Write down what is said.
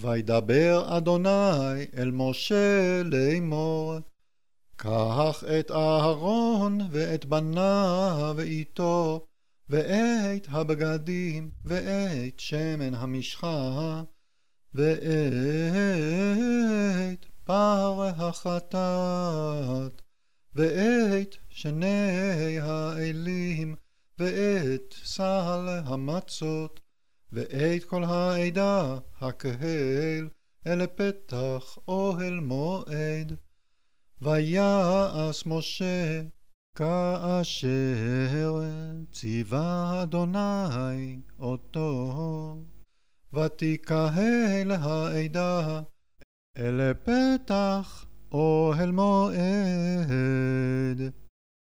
וידבר אדוני אל משה לאמור, קח את אהרון ואת בניו ואיתו, ואת הבגדים, ואת שמן המשחה, ואת פר החטאת, ואת שני האלים, ואת סל המצות, ואת כל העדה הקהל אל פתח אוהל מועד. ויעש משה כאשר ציווה אדוני אותו, ותקהל העדה אל פתח אוהל מועד.